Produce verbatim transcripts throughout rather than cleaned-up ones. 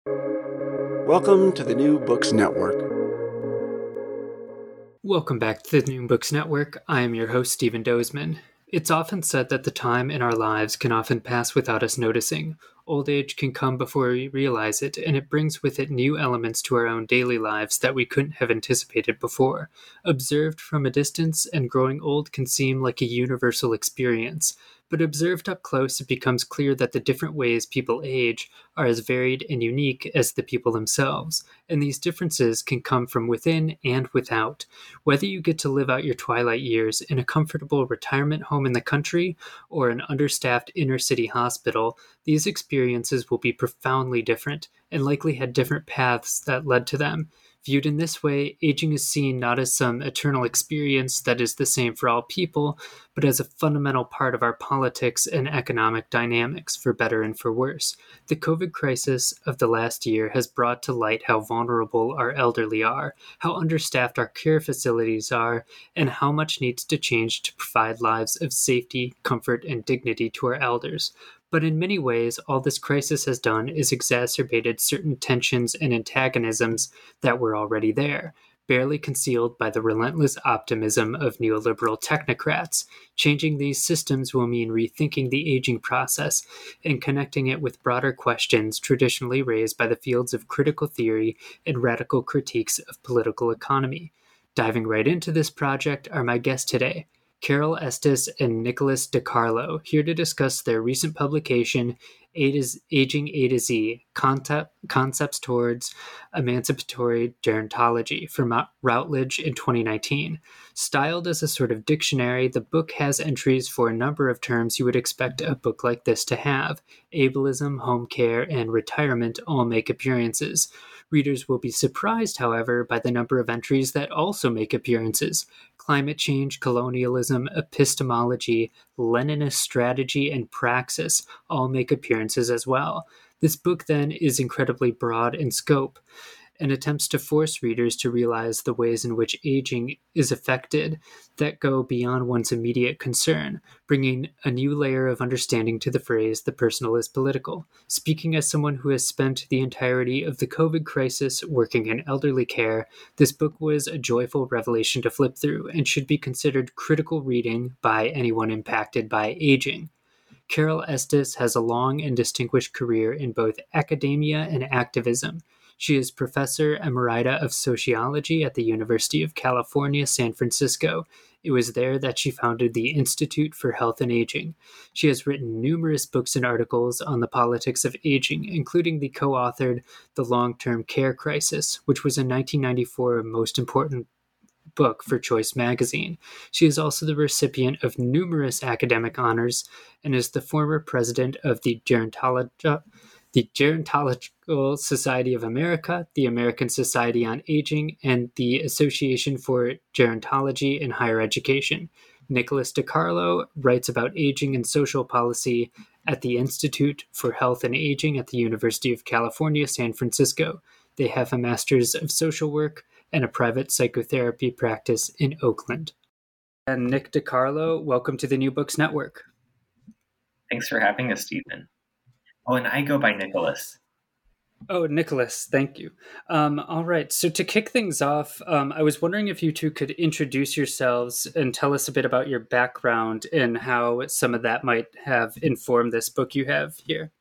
Welcome to the New Books Network. Welcome back to the New Books Network. I am your host, Stephen Dozeman. It's often said that the time in our lives can often pass without us noticing. Old age can come before we realize it, and it brings with it new elements to our own daily lives that we couldn't have anticipated before. Observed from a distance, and growing old can seem like a universal experience. But observed up close, it becomes clear that the different ways people age are as varied and unique as the people themselves, and these differences can come from within and without. Whether you get to live out your twilight years in a comfortable retirement home in the country or an understaffed inner city hospital, these experiences will be profoundly different and likely had different paths that led to them. Viewed in this way, aging is seen not as some eternal experience that is the same for all people, but as a fundamental part of our politics and economic dynamics, for better and for worse. The COVID crisis of the last year has brought to light how vulnerable our elderly are, how understaffed our care facilities are, and how much needs to change to provide lives of safety, comfort, and dignity to our elders. But in many ways, all this crisis has done is exacerbated certain tensions and antagonisms that were already there, barely concealed by the relentless optimism of neoliberal technocrats. Changing these systems will mean rethinking the aging process and connecting it with broader questions traditionally raised by the fields of critical theory and radical critiques of political economy. Diving right into this project are my guests today, Carol Estes and Nicholas DiCarlo, here to discuss their recent publication, A to Z, Aging A to Z, Concept, Concepts Towards Emancipatory Gerontology, from Routledge in twenty nineteen. Styled as a sort of dictionary, the book has entries for a number of terms you would expect a book like this to have. Ableism, home care, and retirement all make appearances. Readers will be surprised, however, by the number of entries that also make appearances. Climate change, colonialism, epistemology, Leninist strategy, and praxis all make appearances as well. This book, then, is incredibly broad in scope and attempts to force readers to realize the ways in which aging is affected that go beyond one's immediate concern, bringing a new layer of understanding to the phrase, "the personal is political." Speaking as someone who has spent the entirety of the COVID crisis working in elderly care, this book was a joyful revelation to flip through and should be considered critical reading by anyone impacted by aging. Carol Estes has a long and distinguished career in both academia and activism. She is Professor Emerita of Sociology at the University of California, San Francisco. It was there that she founded the Institute for Health and Aging. She has written numerous books and articles on the politics of aging, including the co-authored The Long-Term Care Crisis, which was a nineteen ninety-four most important book for Choice magazine. She is also the recipient of numerous academic honors and is the former president of the Gerontology the Gerontological Society of America, the American Society on Aging, and the Association for Gerontology in Higher Education. Nicholas DiCarlo writes about aging and social policy at the Institute for Health and Aging at the University of California, San Francisco. They have a Master's of Social Work and a private psychotherapy practice in Oakland. And Nick DiCarlo, welcome to the New Books Network. Thanks for having us, Stephen. Oh, and I go by Nicholas. Oh, Nicholas, thank you. Um, all right, so to kick things off, um, I was wondering if you two could introduce yourselves and tell us a bit about your background and how some of that might have informed this book you have here.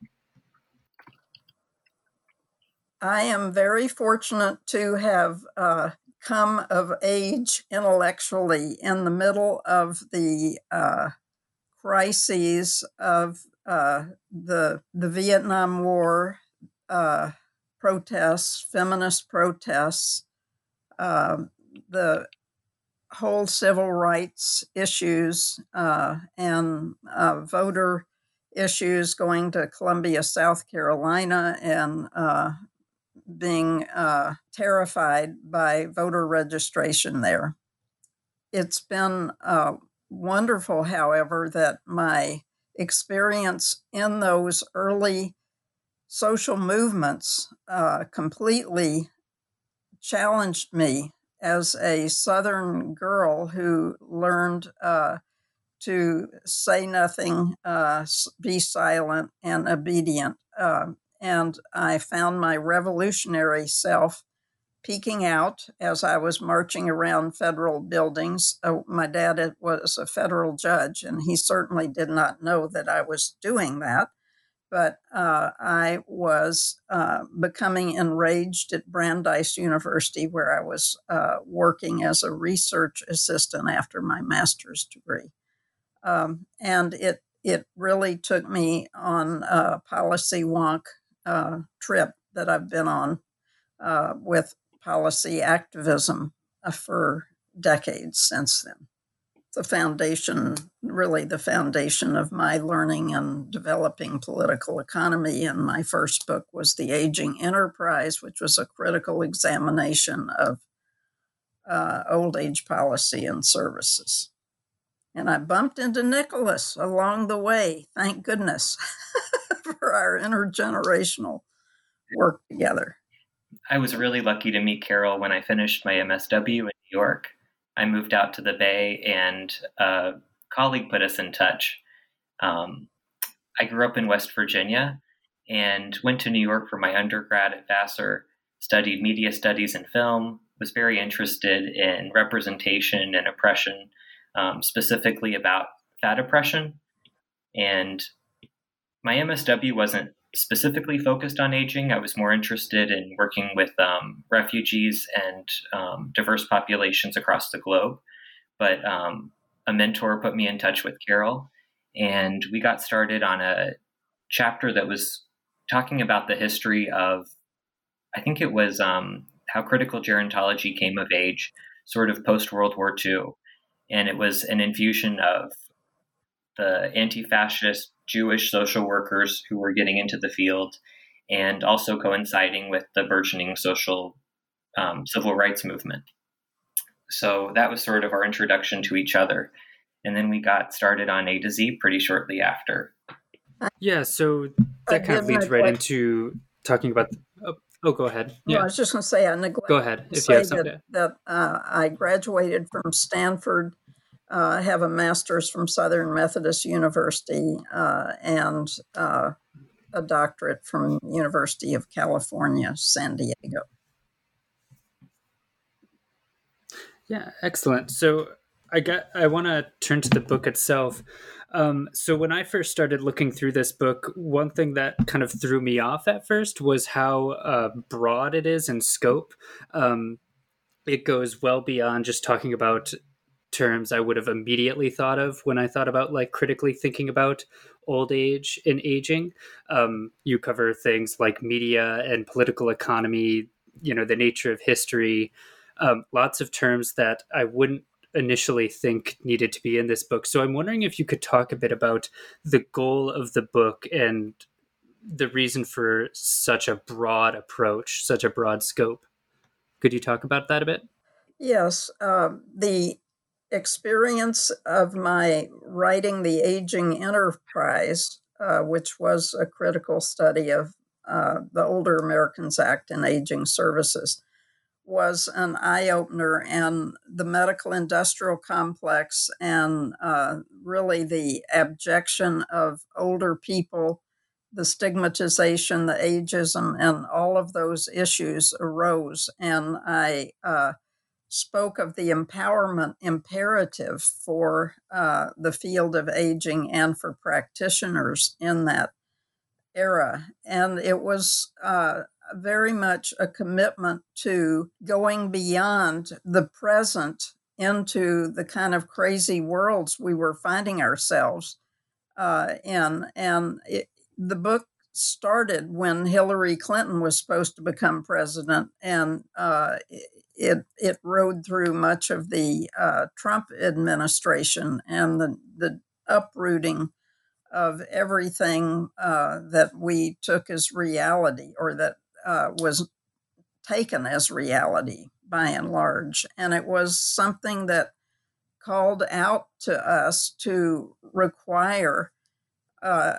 I am very fortunate to have uh, come of age intellectually in the middle of the uh, crises of uh, the the Vietnam War uh, protests, feminist protests, uh, the whole civil rights issues, uh, and uh, voter issues, going to Columbia, South Carolina, and uh, being uh, terrified by voter registration there. It's been uh, wonderful, however, that my experience in those early social movements uh, completely challenged me as a Southern girl who learned uh, to say nothing, uh, be silent, and obedient. Uh, and I found my revolutionary self peeking out as I was marching around federal buildings. Uh, my dad was a federal judge, and he certainly did not know that I was doing that. But uh, I was uh, becoming enraged at Brandeis University, where I was uh, working as a research assistant after my master's degree. Um, and it it really took me on a policy wonk uh, trip that I've been on uh, with policy activism uh, for decades since then. The foundation, really the foundation of my learning and developing political economy. And my first book was The Aging Enterprise, which was a critical examination of uh, old age policy and services. And I bumped into Nicholas along the way, thank goodness, for our intergenerational work together. I was really lucky to meet Carol when I finished my M S W in New York. I moved out to the Bay, and a colleague put us in touch. Um, I grew up in West Virginia and went to New York for my undergrad at Vassar, studied media studies and film, was very interested in representation and oppression, um, specifically about fat oppression. And my M S W wasn't specifically focused on aging. I was more interested in working with um, refugees and um, diverse populations across the globe. But um, a mentor put me in touch with Carol, and we got started on a chapter that was talking about the history of, I think it was um, how critical gerontology came of age, sort of post-World War Two. And it was an infusion of the anti-fascist Jewish social workers who were getting into the field, and also coinciding with the burgeoning social um, civil rights movement. So that was sort of our introduction to each other. And then we got started on A to Z pretty shortly after. Yeah, so that kind of leads right into talking about... Oh, oh go ahead. Yeah. Well, I was just going to say, I neglected go ahead, to if say you have something. that, that uh, I graduated from Stanford. Uh, I have a master's from Southern Methodist University uh, and uh, a doctorate from University of California, San Diego. Yeah, excellent. So I got. I want to turn to the book itself. Um, so when I first started looking through this book, one thing that kind of threw me off at first was how uh, broad it is in scope. Um, it goes well beyond just talking about terms I would have immediately thought of when I thought about like critically thinking about old age and aging. Um, you cover things like media and political economy, you know, the nature of history, um, lots of terms that I wouldn't initially think needed to be in this book. So I'm wondering if you could talk a bit about the goal of the book and the reason for such a broad approach, such a broad scope. Could you talk about that a bit? Yes. Uh, the experience of my writing The Aging Enterprise, uh, which was a critical study of uh, the Older Americans Act and aging services, was an eye-opener, and the medical industrial complex and uh, really the abjection of older people, the stigmatization, the ageism, and all of those issues arose. And I uh, spoke of the empowerment imperative for uh, the field of aging and for practitioners in that era. And it was uh, very much a commitment to going beyond the present into the kind of crazy worlds we were finding ourselves uh, in. And it, the book started when Hillary Clinton was supposed to become president, and uh, it it rode through much of the uh, Trump administration and the, the uprooting of everything uh, that we took as reality, or that uh, was taken as reality by and large. And it was something that called out to us to require uh,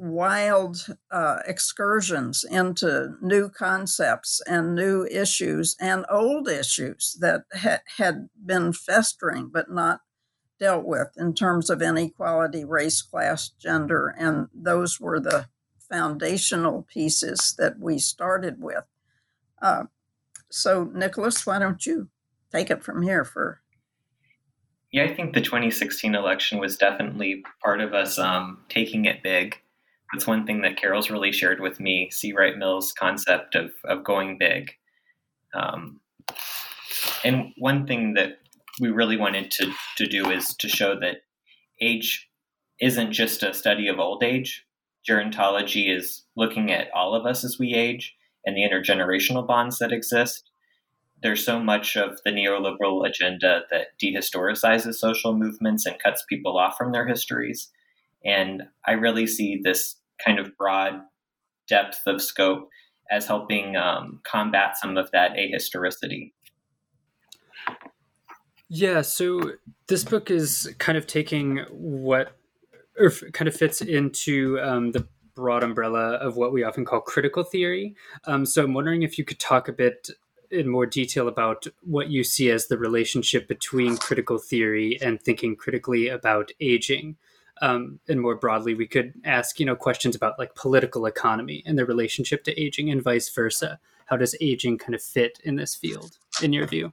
wild uh, excursions into new concepts and new issues and old issues that ha- had been festering but not dealt with in terms of inequality, race, class, gender, and those were the foundational pieces that we started with. Uh, so, Nicholas, why don't you take it from here for... Yeah, I think the twenty sixteen election was definitely part of us um, taking it big. That's one thing that Carol's really shared with me, C. Wright Mills' concept of, of going big. Um, and one thing that we really wanted to, to do is to show that age isn't just a study of old age. Gerontology is looking at all of us as we age and the intergenerational bonds that exist. There's so much of the neoliberal agenda that dehistoricizes social movements and cuts people off from their histories. And I really see this kind of broad depth of scope as helping um, combat some of that ahistoricity. Yeah, so this book is kind of taking what, or kind of fits into um, the broad umbrella of what we often call critical theory. Um, so I'm wondering if you could talk a bit in more detail about what you see as the relationship between critical theory and thinking critically about aging. Um, and more broadly, we could ask, you know, questions about like political economy and the relationship to aging and vice versa. How does aging kind of fit in this field, in your view?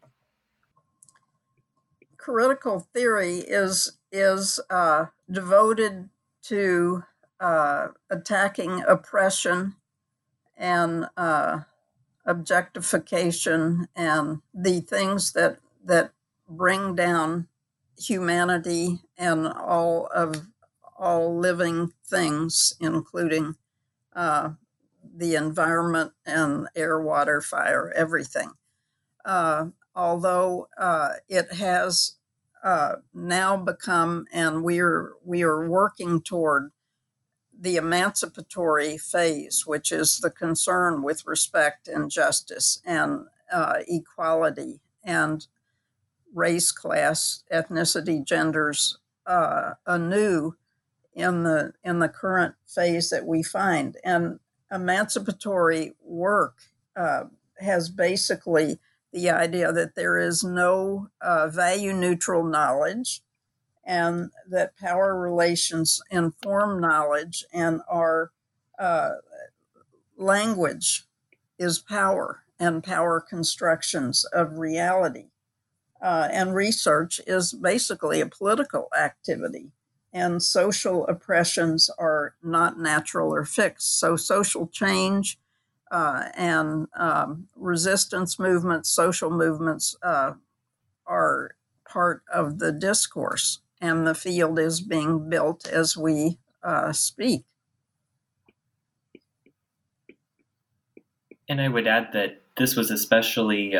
Critical theory is is uh, devoted to uh, attacking oppression and uh, objectification and the things that that bring down humanity and all of all living things, including uh, the environment and air, water, fire, everything. Uh, although uh, it has uh, now become, and we are we are working toward the emancipatory phase, which is the concern with respect and justice and uh, equality and race, class, ethnicity, genders uh, anew in the in the current phase that we find. And emancipatory work uh, has basically the idea that there is no uh, value neutral knowledge, and that power relations inform knowledge, and our uh, language is power and power constructions of reality. Uh, and research is basically a political activity, and social oppressions are not natural or fixed. So social change uh, and um, resistance movements, social movements uh, are part of the discourse, and the field is being built as we uh, speak. And I would add that this was especially,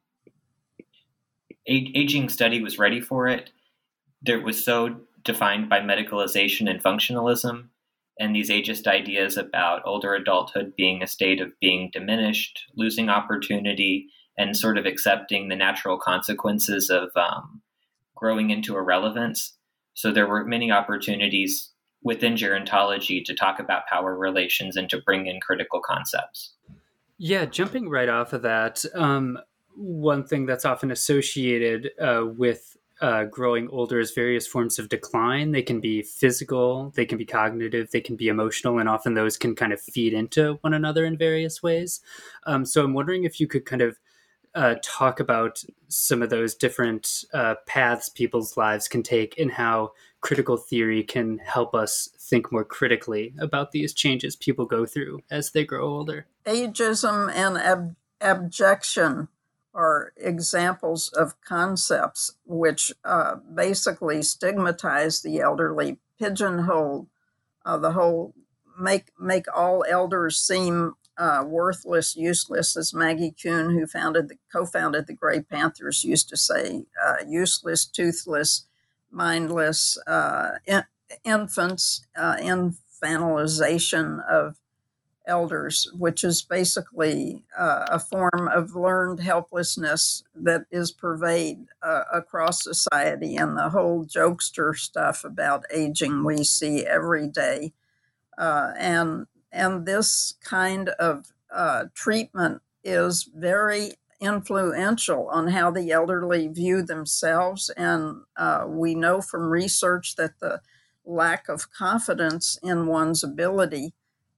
aging study was ready for it. There was so defined by medicalization and functionalism, and these ageist ideas about older adulthood being a state of being diminished, losing opportunity, and sort of accepting the natural consequences of um, growing into irrelevance. So there were many opportunities within gerontology to talk about power relations and to bring in critical concepts. Yeah, jumping right off of that, um, one thing that's often associated uh, with uh, growing older is various forms of decline. They can be physical, they can be cognitive, they can be emotional, and often those can kind of feed into one another in various ways. Um, so I'm wondering if you could kind of uh, talk about some of those different uh, paths people's lives can take and how critical theory can help us think more critically about these changes people go through as they grow older. Ageism and ab- abjection are examples of concepts which uh, basically stigmatize the elderly, pigeonhole uh, the whole, make make all elders seem uh, worthless, useless, as Maggie Kuhn, who founded the, co-founded the Grey Panthers, used to say, uh, useless, toothless, mindless, uh, in, infants, uh, infantilization of elders, which is basically uh, a form of learned helplessness that is pervade uh, across society, and the whole jokester stuff about aging we see every day. Uh, and and this kind of uh, treatment is very influential on how the elderly view themselves. And uh, we know from research that the lack of confidence in one's ability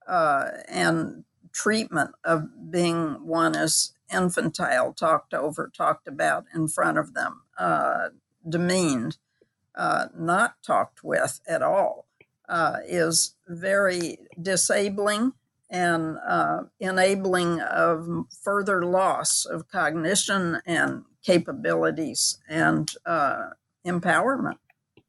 uh, and treatment of being one as infantile, talked over, talked about in front of them, uh, demeaned, uh, not talked with at all, uh, is very disabling and uh, enabling of further loss of cognition and capabilities and uh, empowerment.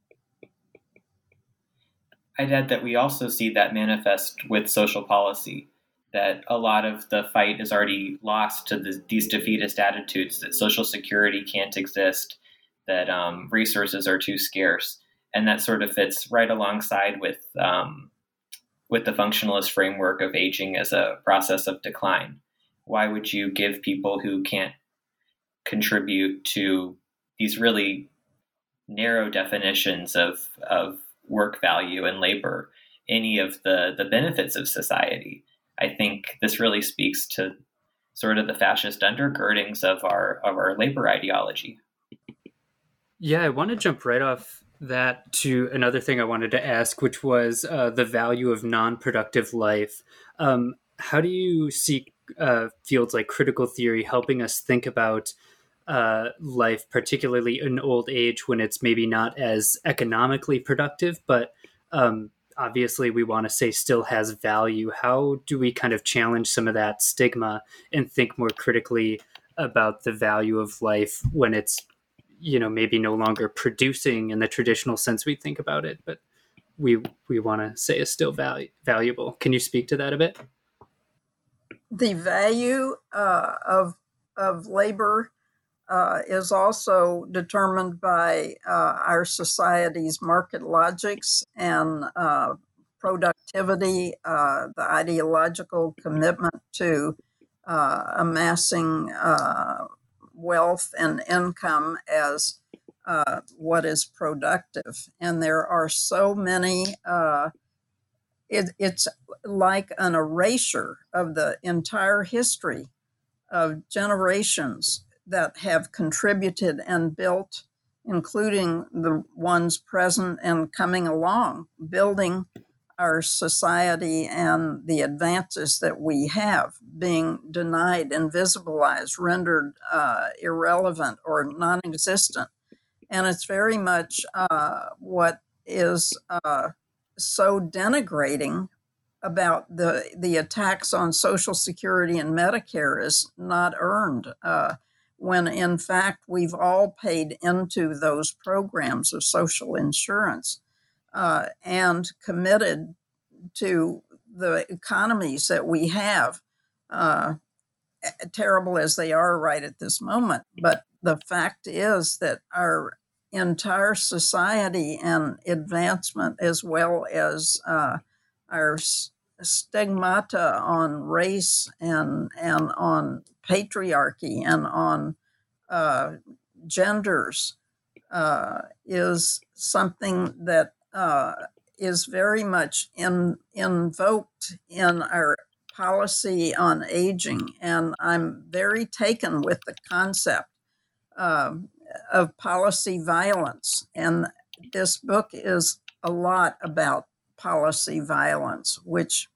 I'd add that we also see that manifest with social policy, that a lot of the fight is already lost to the, these defeatist attitudes that Social Security can't exist, that um, resources are too scarce. And that sort of fits right alongside with um, with the functionalist framework of aging as a process of decline. Why would you give people who can't contribute to these really narrow definitions of, of work value and labor any of the, the benefits of society? I think this really speaks to sort of the fascist undergirdings of our of our labor ideology. Yeah, I want to jump right off that to another thing I wanted to ask, which was uh, the value of non-productive life. Um, how do you see uh, fields like critical theory helping us think about uh, life, particularly in old age when it's maybe not as economically productive, but um, obviously we want to say still has value? How do we kind of challenge some of that stigma and think more critically about the value of life when it's, you know, maybe no longer producing in the traditional sense we think about it, but we we want to say is still valu- valuable? Can you speak to that a bit? The value uh, of of labor uh, is also determined by uh, our society's market logics and uh, productivity, uh, the ideological commitment to uh, amassing uh, wealth and income as uh, what is productive. And there are so many, uh, it, it's like an erasure of the entire history of generations that have contributed and built, including the ones present and coming along, building our society and the advances that we have, being denied, invisibilized, rendered uh, irrelevant or non-existent. And it's very much uh, what is uh, so denigrating about the the attacks on Social Security and Medicare is not earned, uh, when in fact we've all paid into those programs of social insurance uh, and committed to the economies that we have, uh, terrible as they are right at this moment. But the fact is that our entire society and advancement, as well as uh, our stigmata on race and and on patriarchy and on uh, genders, uh, is something that uh, is very much in, invoked in our policy on aging. And I'm very taken with the concept uh, of policy violence. And this book is a lot about policy violence, which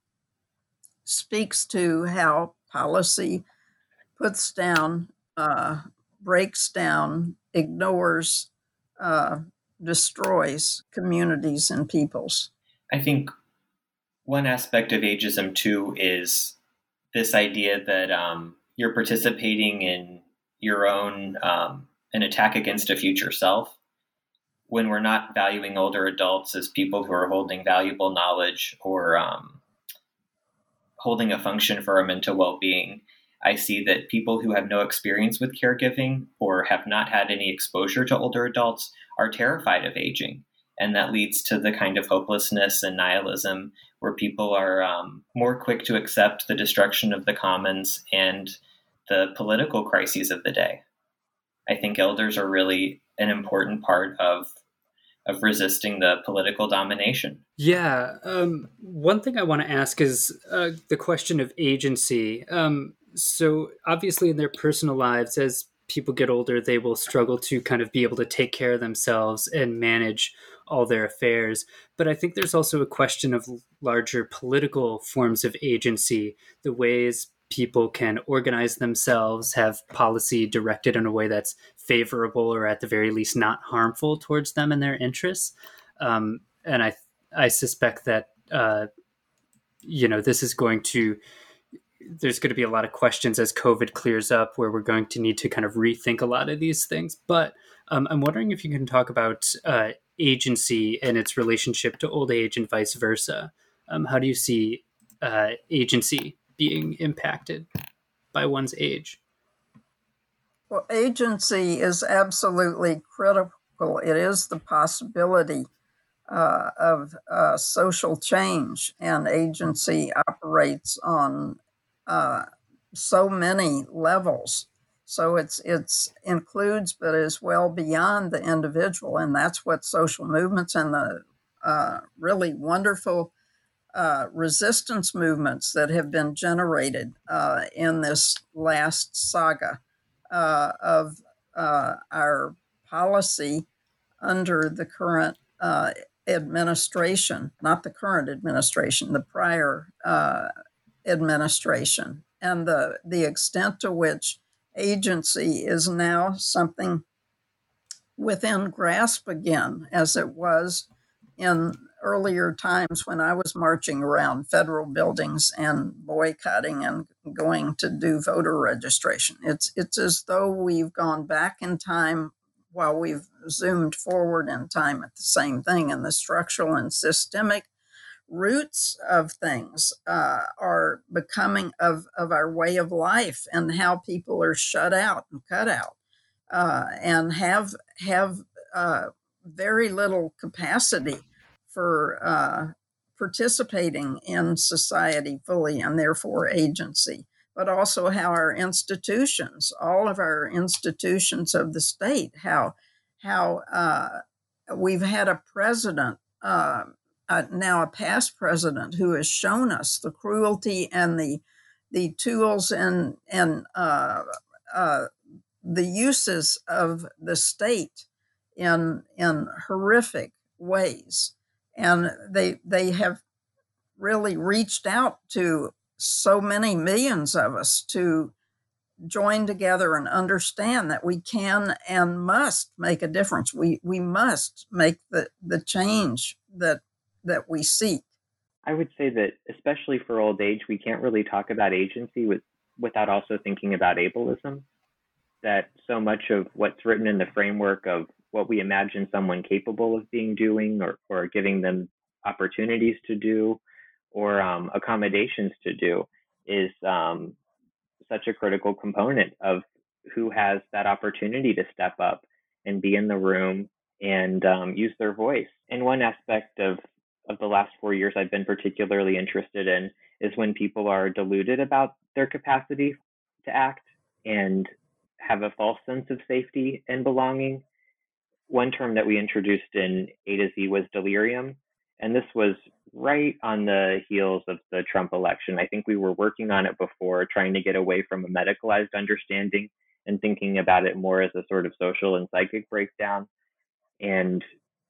speaks to how policy puts down, uh, breaks down, ignores, uh, destroys communities and peoples. I think one aspect of ageism, too, is this idea that um, you're participating in your own, um, an attack against a future self, when we're not valuing older adults as people who are holding valuable knowledge or um, holding a function for our mental well-being. I see that people who have no experience with caregiving or have not had any exposure to older adults are terrified of aging. And that leads to the kind of hopelessness and nihilism where people are um, more quick to accept the destruction of the commons and the political crises of the day. I think elders are really an important part of of resisting the political domination. Yeah. Um, one thing I want to ask is uh, the question of agency. Um, so obviously in their personal lives, as people get older, they will struggle to kind of be able to take care of themselves and manage all their affairs. But I think there's also a question of larger political forms of agency, the ways people can organize themselves, have policy directed in a way that's favorable or at the very least not harmful towards them and their interests. Um, and I I suspect that uh, you know this is going to there's going to be a lot of questions as COVID clears up where we're going to need to kind of rethink a lot of these things. But um, I'm wondering if you can talk about uh, agency and its relationship to old age and vice versa. Um, how do you see uh, agency being impacted by one's age? Well, agency is absolutely critical. It is the possibility uh, of uh, social change, and agency operates on uh, so many levels. So it's it's includes, but is well beyond the individual, and that's what social movements and the uh, really wonderful uh, resistance movements that have been generated uh, in this last saga uh, of uh, our policy under the current uh, administration, not the current administration, the prior uh, administration, and the, the extent to which agency is now something within grasp again, as it was in earlier times when I was marching around federal buildings and boycotting and going to do voter registration. It's it's as though we've gone back in time while we've zoomed forward in time at the same thing, and the structural and systemic roots of things uh, are becoming of, of our way of life, and how people are shut out and cut out uh, and have have uh, very little capacity for uh, participating in society fully, and therefore agency. But also how our institutions, all of our institutions of the state, how how uh, we've had a president, uh, uh, now a past president, who has shown us the cruelty and the the tools and and uh, uh, the uses of the state in in horrific ways, and they they have really reached out to so many millions of us to join together and understand that we can and must make a difference. We we must make the, the change that that we seek. I would say that especially for old age, we can't really talk about agency with, without also thinking about ableism. That so much of what's written in the framework of what we imagine someone capable of being doing, or, or giving them opportunities to do, or um, accommodations to do, is um, such a critical component of who has that opportunity to step up and be in the room and um, use their voice. And one aspect of, of the last four years I've been particularly interested in is when people are deluded about their capacity to act and have a false sense of safety and belonging. One term that we introduced in A to Z was delirium, and this was right on the heels of the Trump election. I think we were working on it before, trying to get away from a medicalized understanding and thinking about it more as a sort of social and psychic breakdown. And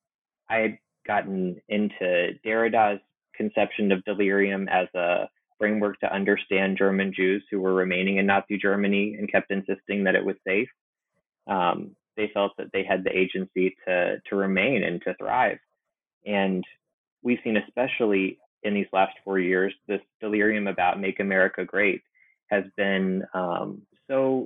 I had gotten into Derrida's conception of delirium as a framework to understand German Jews who were remaining in Nazi Germany and kept insisting that it was safe. Um, they felt that they had the agency to to remain and to thrive. And we've seen, especially in these last four years, this delirium about Make America Great has been um, so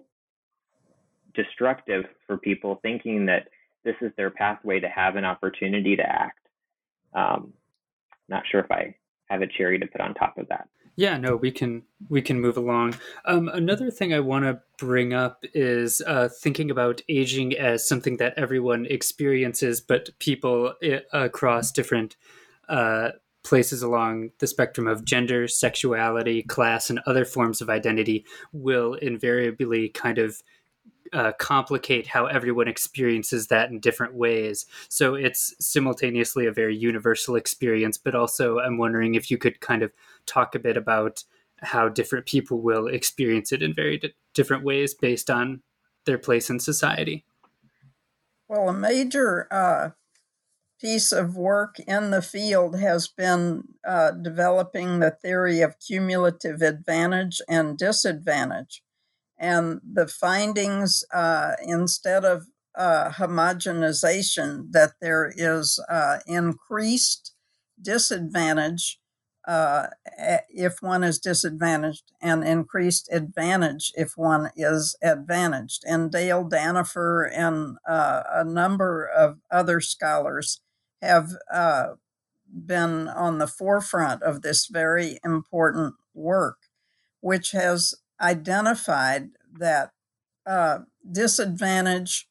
destructive for people, thinking that this is their pathway to have an opportunity to act. Um, not sure if I have a cherry to put on top of that. Yeah, no, we can we can move along. Um, another thing I want to bring up is uh, thinking about aging as something that everyone experiences, but people I- across different uh, places along the spectrum of gender, sexuality, class, and other forms of identity will invariably kind of uh, complicate how everyone experiences that in different ways. So it's simultaneously a very universal experience, but also I'm wondering if you could kind of talk a bit about how different people will experience it in very di- different ways based on their place in society. Well, a major uh, piece of work in the field has been uh, developing the theory of cumulative advantage and disadvantage. And the findings, uh, instead of uh, homogenization, that there is uh, increased disadvantage uh, if one is disadvantaged and increased advantage if one is advantaged. And Dale Danifer and uh, a number of other scholars have uh, been on the forefront of this very important work, which has identified that uh, disadvantage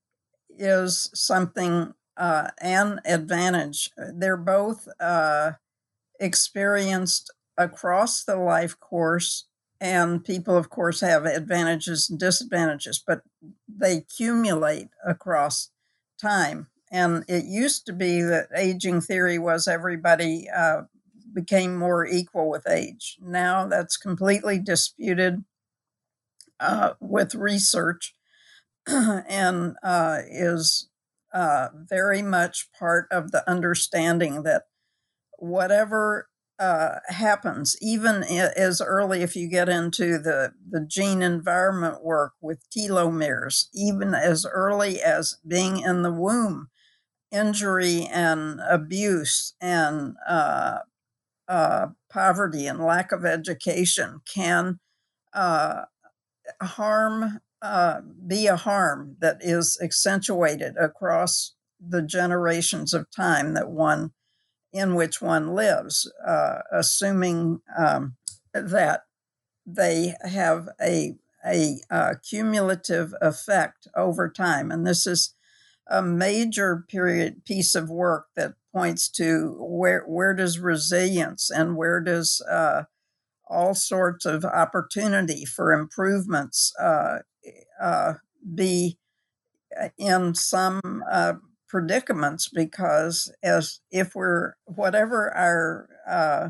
is something uh, and advantage. They're both uh, experienced across the life course, and people, of course, have advantages and disadvantages, but they accumulate across time. And it used to be that aging theory was everybody uh, became more equal with age. Now that's completely disputed uh, with research and uh, is uh, very much part of the understanding that whatever uh, happens, even as early, if you get into the, the gene environment work with telomeres, even as early as being in the womb, injury and abuse and uh, uh, poverty and lack of education can uh, harm, uh, be a harm that is accentuated across the generations of time that one in which one lives, uh, assuming um, that they have a a uh, cumulative effect over time. And this is a major period piece of work that points to where where does resilience and where does uh, all sorts of opportunity for improvements uh, uh, be in some uh, predicaments, because as if we're whatever our uh,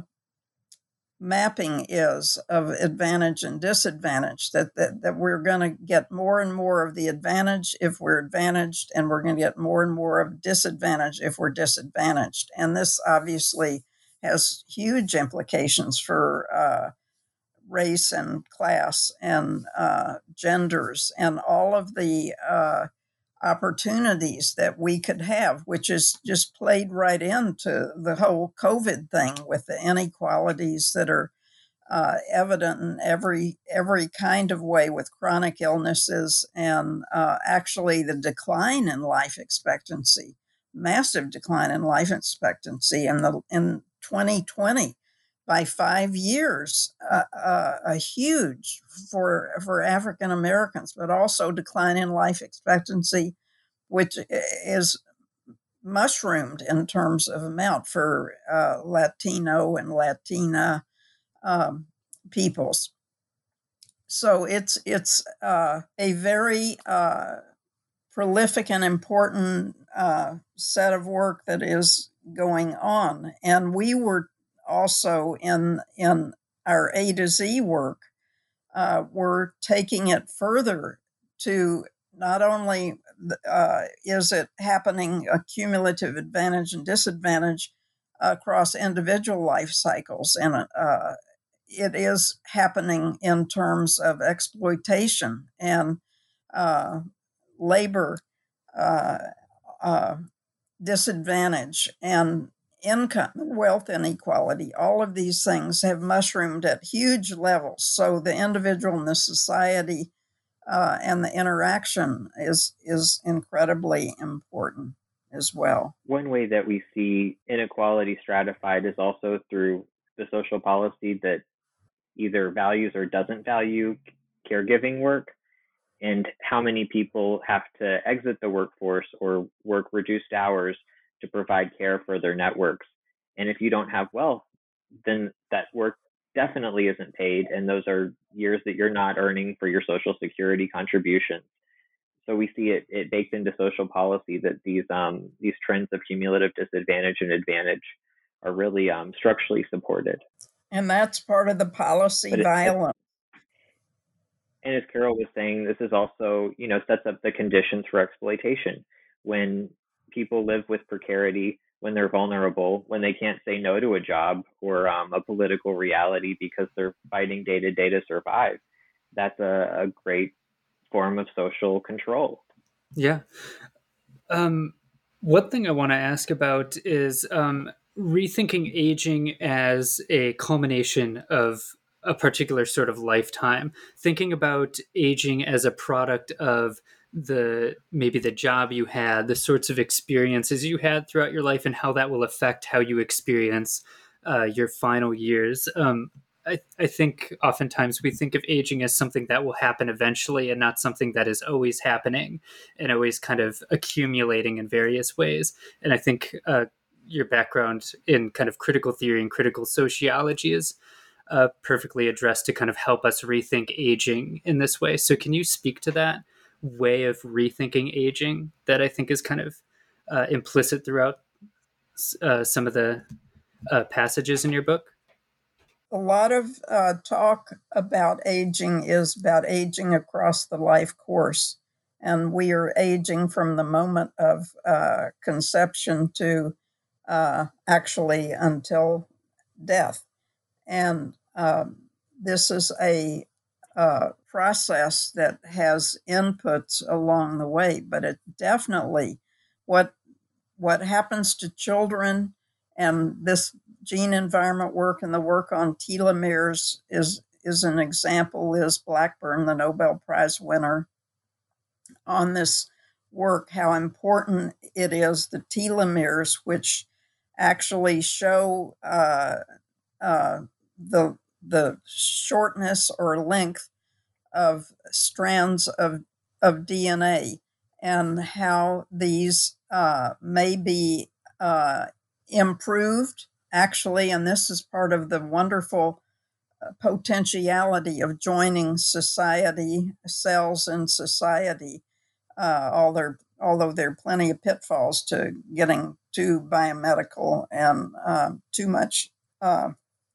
mapping is of advantage and disadvantage, that that, that we're going to get more and more of the advantage if we're advantaged, and we're going to get more and more of disadvantage if we're disadvantaged. And this obviously has huge implications for uh, race and class and uh, genders and all of the uh, opportunities that we could have, which is just played right into the whole COVID thing with the inequalities that are uh, evident in every every kind of way with chronic illnesses and uh, actually the decline in life expectancy, massive decline in life expectancy in the in twenty twenty by five years, uh, uh, a huge for for African Americans, but also decline in life expectancy, which is mushroomed in terms of amount for uh, Latino and Latina um, peoples. So it's it's uh, a very uh, prolific and important uh, set of work that is going on, and we were also in in our A to Z work. Uh, we're taking it further to not only uh, is it happening a cumulative advantage and disadvantage across individual life cycles, and uh, it is happening in terms of exploitation and uh, labor uh, uh, disadvantage and income, wealth inequality. All of these things have mushroomed at huge levels. So the individual and the society uh, and the interaction is is incredibly important as well. One way that we see inequality stratified is also through the social policy that either values or doesn't value caregiving work, and how many people have to exit the workforce or work reduced hours to provide care for their networks. And if you don't have wealth, then that work definitely isn't paid, and those are years that you're not earning for your Social Security contributions. So we see it, it baked into social policy that these um, these trends of cumulative disadvantage and advantage are really um, structurally supported. And that's part of the policy it, violence. And as Carol was saying, this is also, you know, sets up the conditions for exploitation. When people live with precarity when they're vulnerable, when they can't say no to a job or um, a political reality because they're fighting day to day to survive. That's a, a great form of social control. Yeah. Um, one thing I want to ask about is um, rethinking aging as a culmination of a particular sort of lifetime, thinking about aging as a product of the maybe the job you had, the sorts of experiences you had throughout your life, and how that will affect how you experience uh, your final years. Um, I, I think oftentimes we think of aging as something that will happen eventually and not something that is always happening and always kind of accumulating in various ways. And I think uh, your background in kind of critical theory and critical sociology is uh, perfectly addressed to kind of help us rethink aging in this way. So can you speak to that way of rethinking aging that I think is kind of uh, implicit throughout uh, some of the uh, passages in your book? A lot of uh, talk about aging is about aging across the life course. And we are aging from the moment of uh, conception to uh, actually until death. And um, this is a uh, process that has inputs along the way, but it definitely, what what happens to children and this gene environment work and the work on telomeres is is an example. Liz Blackburn, the Nobel Prize winner, on this work, how important it is, the telomeres, which actually show uh, uh, the the shortness or length of strands of of D N A, and how these uh, may be uh, improved actually. And this is part of the wonderful uh, potentiality of joining society, cells in society. Uh, all there, although there are plenty of pitfalls to getting too biomedical and uh, too much uh,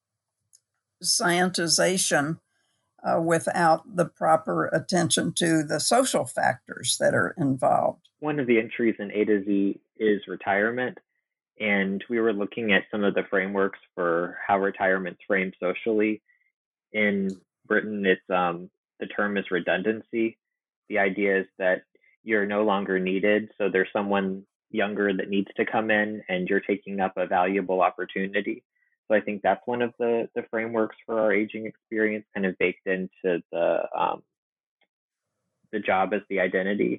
scientization uh, without the proper attention to the social factors that are involved. One of the entries in A to Z is retirement. And we were looking at some of the frameworks for how retirement's framed socially. In Britain, it's um, the term is redundancy. The idea is that you're no longer needed, so there's someone younger that needs to come in, and you're taking up a valuable opportunity. So I think that's one of the the frameworks for our aging experience, kind of baked into the um, the job as the identity.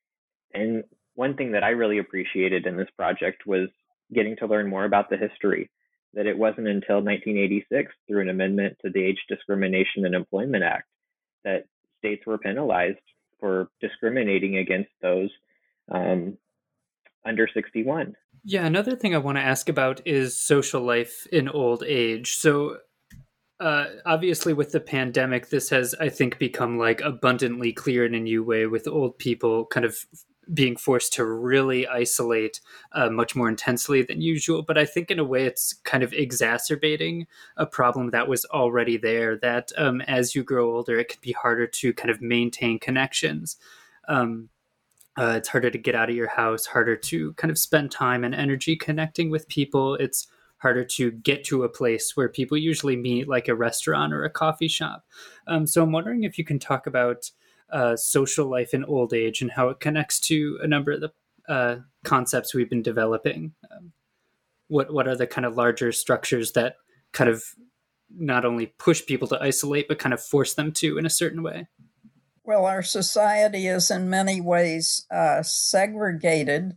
And one thing that I really appreciated in this project was getting to learn more about the history, that it wasn't until nineteen eighty-six, through an amendment to the Age Discrimination and Employment Act, that states were penalized for discriminating against those um, under sixty-one. Yeah, another thing I want to ask about is social life in old age. So uh, obviously with the pandemic, this has, I think, become like abundantly clear in a new way, with old people kind of being forced to really isolate uh, much more intensely than usual. But I think in a way it's kind of exacerbating a problem that was already there, that um, as you grow older, it can be harder to kind of maintain connections. Um, uh, it's harder to get out of your house, harder to kind of spend time and energy connecting with people. It's harder to get to a place where people usually meet, like a restaurant or a coffee shop. Um, so I'm wondering if you can talk about uh, social life in old age and how it connects to a number of the uh, concepts we've been developing. Um, what what are the kind of larger structures that kind of not only push people to isolate, but kind of force them to in a certain way? Well, our society is in many ways uh, segregated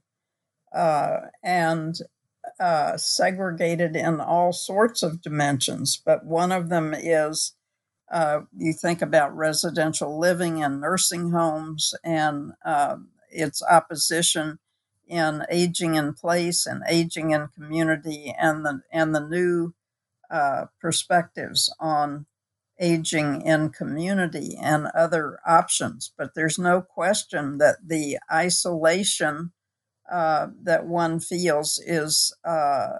uh, and uh, segregated in all sorts of dimensions. But one of them is uh, you think about residential living and nursing homes and uh, its opposition in aging in place and aging in community, and the and the new uh, perspectives on aging in community and other options. But there's no question that the isolation uh, that one feels is uh,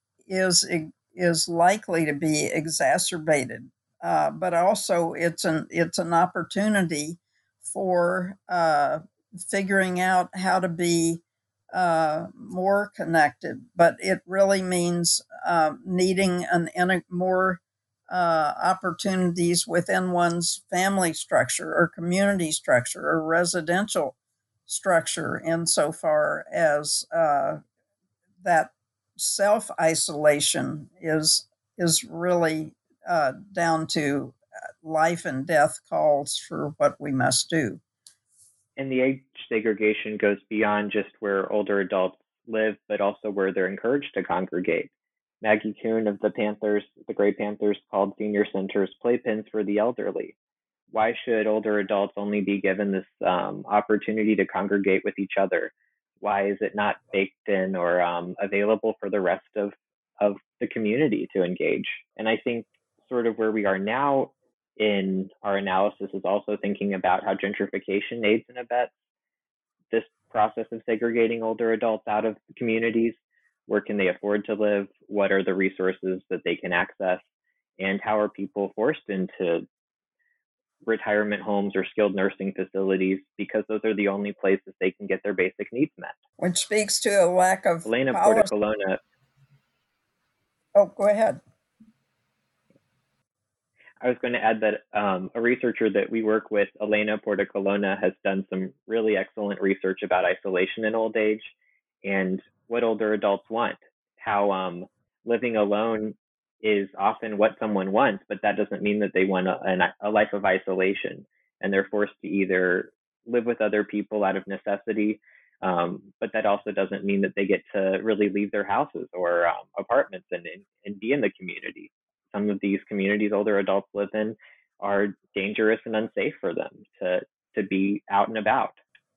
is is likely to be exacerbated. Uh, but also, it's an it's an opportunity for uh, figuring out how to be uh, more connected, but it really means uh, needing an, an more uh, opportunities within one's family structure or community structure or residential structure, insofar as uh, that self-isolation is is really uh, down to life and death calls for what we must do. And the age segregation goes beyond just where older adults live, but also where they're encouraged to congregate. Maggie Kuhn of the Panthers, the Gray Panthers, called senior centers playpens for the elderly. Why should older adults only be given this um, opportunity to congregate with each other? Why is it not baked in or um, available for the rest of, of the community to engage? And I think sort of where we are now in our analysis is also thinking about how gentrification aids and abets this process of segregating older adults out of the communities. Where can they afford to live? What are the resources that they can access? And how are people forced into retirement homes or skilled nursing facilities, because those are the only places they can get their basic needs met? Which speaks to a lack of Elena policy. Portocolona. Oh, go ahead. I was going to add that um, a researcher that we work with, Elena Portocolona, has done some really excellent research about isolation in old age and what older adults want, how um, living alone is often what someone wants, but that doesn't mean that they want a, a life of isolation, and they're forced to either live with other people out of necessity, um, but that also doesn't mean that they get to really leave their houses or um, apartments and, and, and be in the community. Some of these communities older adults live in are dangerous and unsafe for them to, to be out and about.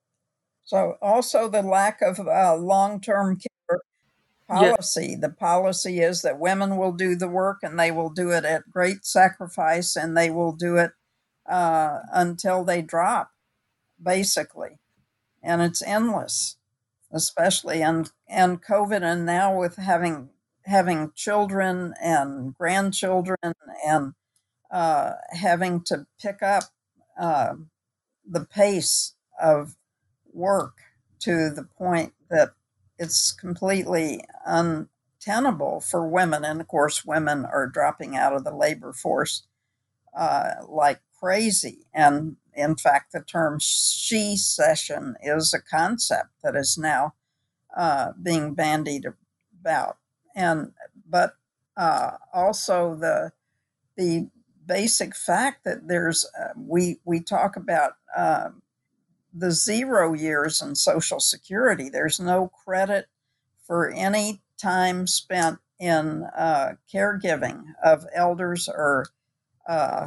So also the lack of uh, long-term care policy. Yeah. The policy is that women will do the work and they will do it at great sacrifice, and they will do it uh, until they drop, basically. And it's endless, especially and and COVID, and now with having having children and grandchildren and uh, having to pick up uh, the pace of work to the point that it's completely untenable for women. And of course, women are dropping out of the labor force uh, like crazy. And in fact, the term she-cession is a concept that is now uh, being bandied about. And but uh, also the the basic fact that there's uh, we we talk about uh, the zero years in Social Security. There's no credit for any time spent in uh, caregiving of elders or uh,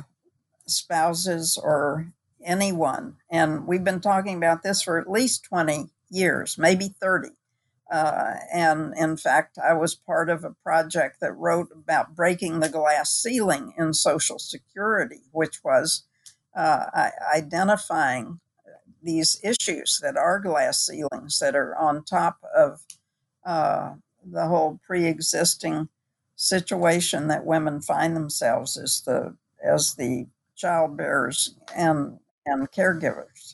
spouses or anyone. And we've been talking about this for at least twenty years, maybe thirty. Uh, and in fact, I was part of a project that wrote about breaking the glass ceiling in Social Security, which was uh, identifying these issues that are glass ceilings that are on top of uh, the whole pre-existing situation that women find themselves as the as the child bearers and and caregivers.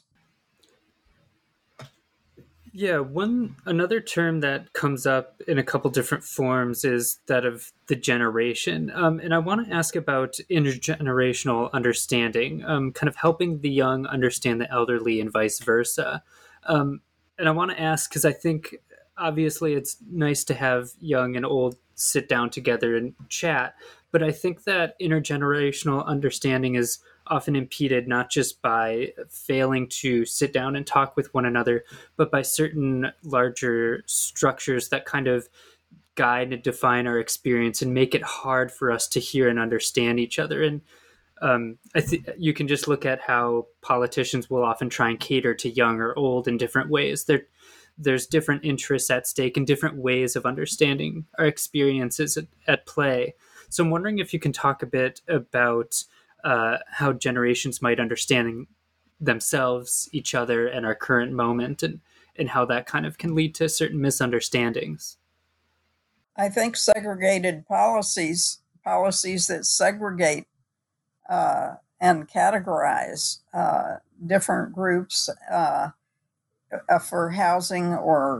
Yeah, one another term that comes up in a couple different forms is that of the generation. Um, and I want to ask about intergenerational understanding, um, kind of helping the young understand the elderly and vice versa. Um, and I want to ask, because I think obviously it's nice to have young and old sit down together and chat, but I think that intergenerational understanding is often impeded not just by failing to sit down and talk with one another, but by certain larger structures that kind of guide and define our experience and make it hard for us to hear and understand each other. And um, I think you can just look at how politicians will often try and cater to young or old in different ways. There, there's different interests at stake and different ways of understanding our experiences at, at play. So I'm wondering if you can talk a bit about Uh, how generations might understand themselves, each other, and our current moment, and, and how that kind of can lead to certain misunderstandings. I think segregated policies, policies that segregate uh, and categorize uh, different groups uh, for housing or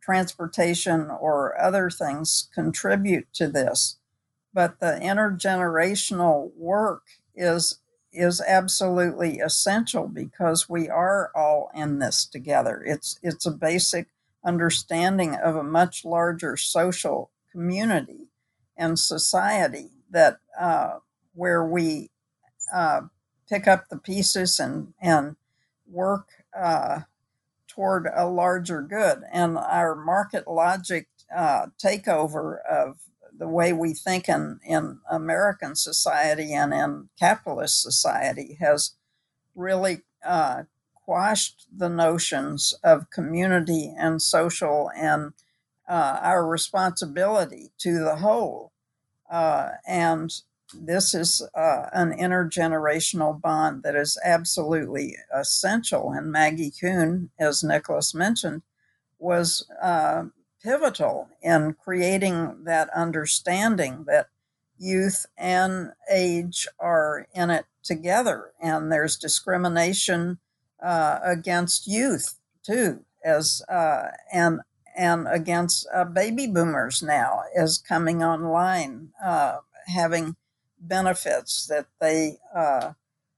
transportation or other things contribute to this. But the intergenerational work is is absolutely essential because we are all in this together. It's it's a basic understanding of a much larger social community and society that uh, where we uh, pick up the pieces and and work uh, toward a larger good. And our market logic uh, takeover of the way we think in, in American society and in capitalist society has really uh, quashed the notions of community and social and uh, our responsibility to the whole. Uh, and this is uh, an intergenerational bond that is absolutely essential. And Maggie Kuhn, as Nicholas mentioned, was uh, pivotal in creating that understanding that youth and age are in it together, and there's discrimination uh, against youth too, as uh, and and against uh, baby boomers now as coming online, uh, having benefits that they uh,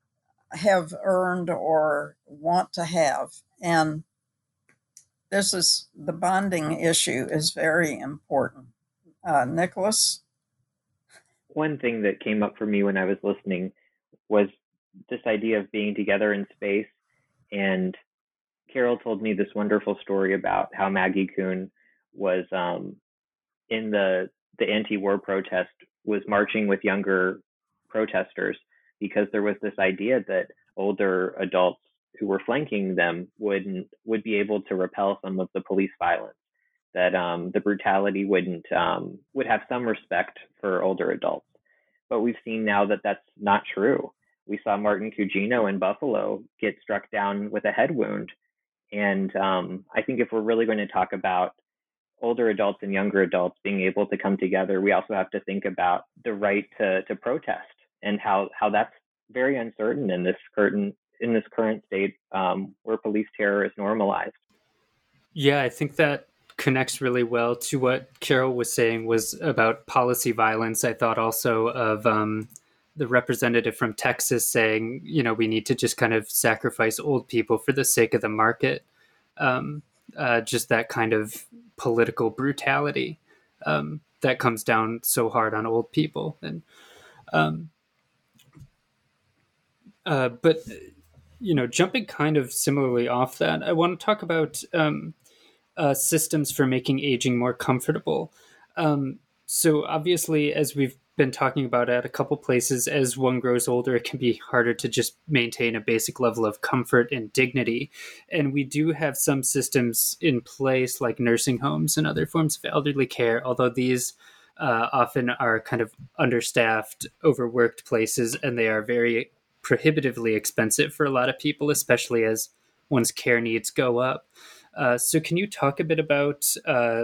have earned or want to have, and this is the bonding issue is very important. Uh, Nicholas? One thing that came up for me when I was listening was this idea of being together in space. And Carol told me this wonderful story about how Maggie Kuhn was um, in the, the anti-war protest, was marching with younger protesters because there was this idea that older adults who were flanking them wouldn't would be able to repel some of the police violence, that um, the brutality wouldn't um, would have some respect for older adults. But we've seen now that that's not true. We saw Martin Cugino in Buffalo get struck down with a head wound. And um, I think if we're really going to talk about older adults and younger adults being able to come together, we also have to think about the right to, to protest and how, how that's very uncertain in this current in this current state um, where police terror is normalized. Yeah, I think that connects really well to what Carol was saying was about policy violence. I thought also of um, the representative from Texas saying, you know, we need to just kind of sacrifice old people for the sake of the market. Um, uh, just that kind of political brutality um, that comes down so hard on old people. And um, uh, but you know, jumping kind of similarly off that, I want to talk about um, uh, systems for making aging more comfortable. Um, so obviously, as we've been talking about at a couple places, as one grows older, it can be harder to just maintain a basic level of comfort and dignity. And we do have some systems in place like nursing homes and other forms of elderly care, although these uh, often are kind of understaffed, overworked places, and they are very prohibitively expensive for a lot of people, especially as one's care needs go up. Uh, so can you talk a bit about uh,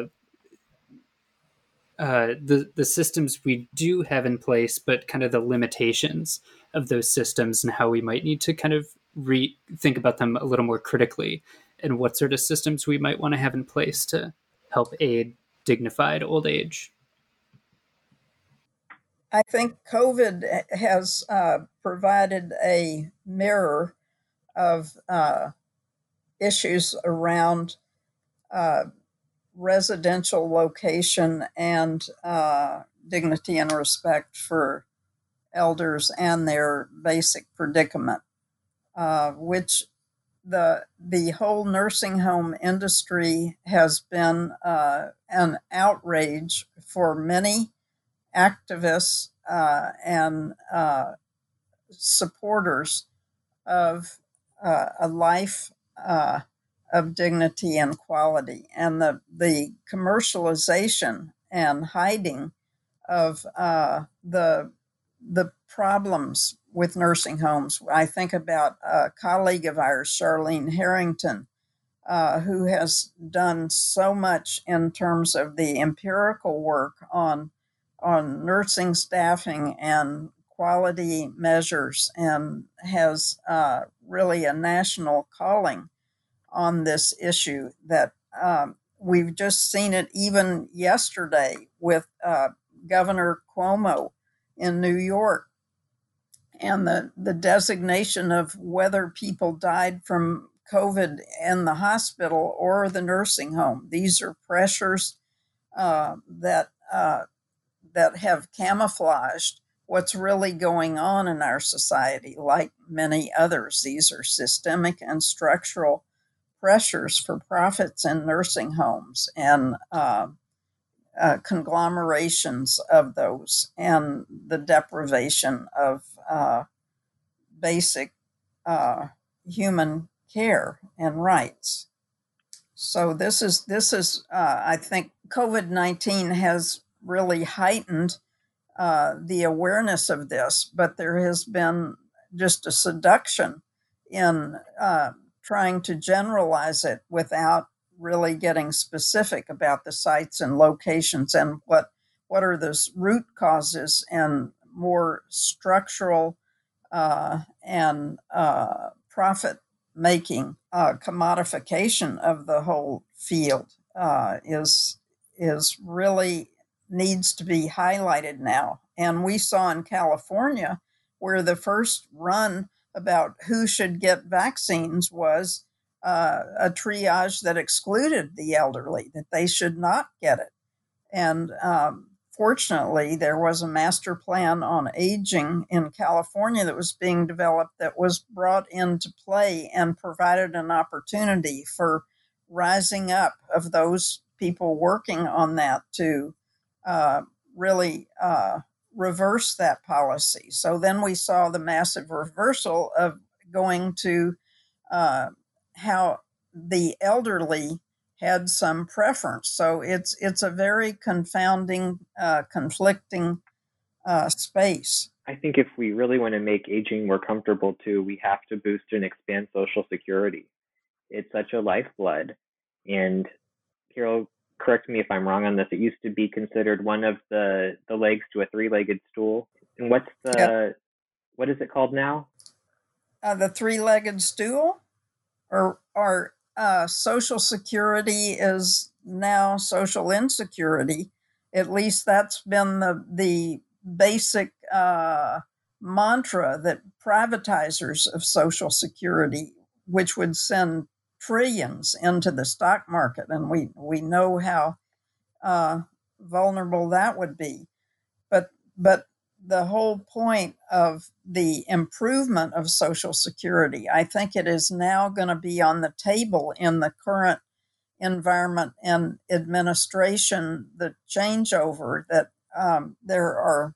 uh, the, the systems we do have in place, but kind of the limitations of those systems and how we might need to kind of re- think about them a little more critically, and what sort of systems we might want to have in place to help aid dignified old age? I think COVID has uh, provided a mirror of uh, issues around uh, residential location and uh, dignity and respect for elders and their basic predicament, uh, which the the whole nursing home industry has been uh, an outrage for many activists uh, and uh, supporters of uh, a life uh, of dignity and quality, and the the commercialization and hiding of uh, the the problems with nursing homes. I think about a colleague of ours, Charlene Harrington, uh, who has done so much in terms of the empirical work on on nursing staffing and quality measures, and has uh, really a national calling on this issue that um, we've just seen it even yesterday with uh, Governor Cuomo in New York, and the, the designation of whether people died from COVID in the hospital or the nursing home. These are pressures uh, that uh, that have camouflaged what's really going on in our society, like many others. These are systemic and structural pressures for profits in nursing homes and uh, uh, conglomerations of those, and the deprivation of uh, basic uh, human care and rights. So this is this is uh, I think COVID nineteen has really heightened uh, the awareness of this, but there has been just a seduction in uh, trying to generalize it without really getting specific about the sites and locations and what what are the root causes and more structural uh, and uh, profit making uh, commodification of the whole field uh, is is really needs to be highlighted now. And we saw in California where the first run about who should get vaccines was uh, a triage that excluded the elderly, that they should not get it. And um, fortunately, there was a master plan on aging in California that was being developed that was brought into play and provided an opportunity for rising up of those people working on that to uh, really uh, reverse that policy. So then we saw the massive reversal of going to uh, how the elderly had some preference. So it's it's a very confounding, uh, conflicting uh, space. I think if we really want to make aging more comfortable too, we have to boost and expand Social Security. It's such a lifeblood. And Carol, correct me if I'm wrong on this, it used to be considered one of the, the legs to a three-legged stool. And what's the, yep. what is it called now? Uh, the three-legged stool? Or, or uh, Social Security is now social insecurity. At least that's been the, the basic uh, mantra that privatizers of Social Security, which would send trillions into the stock market, and we, we know how uh, vulnerable that would be. But but the whole point of the improvement of Social Security, I think it is now going to be on the table in the current environment and administration, the changeover, that um, there are